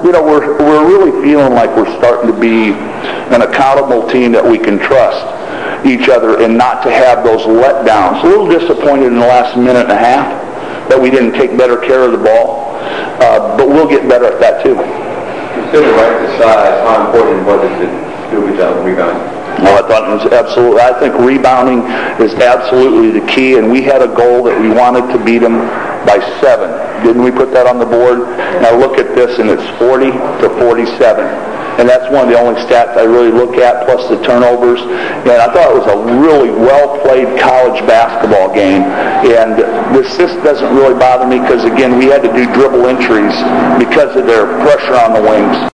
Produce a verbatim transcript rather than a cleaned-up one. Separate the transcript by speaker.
Speaker 1: you know, we're we're really feeling like we're starting to be an accountable team that we can trust each other and not to have those letdowns. A little disappointed in the last minute and a half that we didn't take better care of the ball, uh, but we'll get better at that too.
Speaker 2: Considering right the size, how important was it to do a good job of rebounding?
Speaker 1: Well, I thought it was absolutely. I think rebounding is absolutely the key, and we had a goal that we wanted to beat them by seven. Didn't we put that on the board? Now look at this, and it's forty to forty-seven. And that's one of the only stats I really look at, plus the turnovers. And I thought it was a really well-played college basketball game. And the assist doesn't really bother me because, again, we had to do dribble entries because of their pressure on the wings.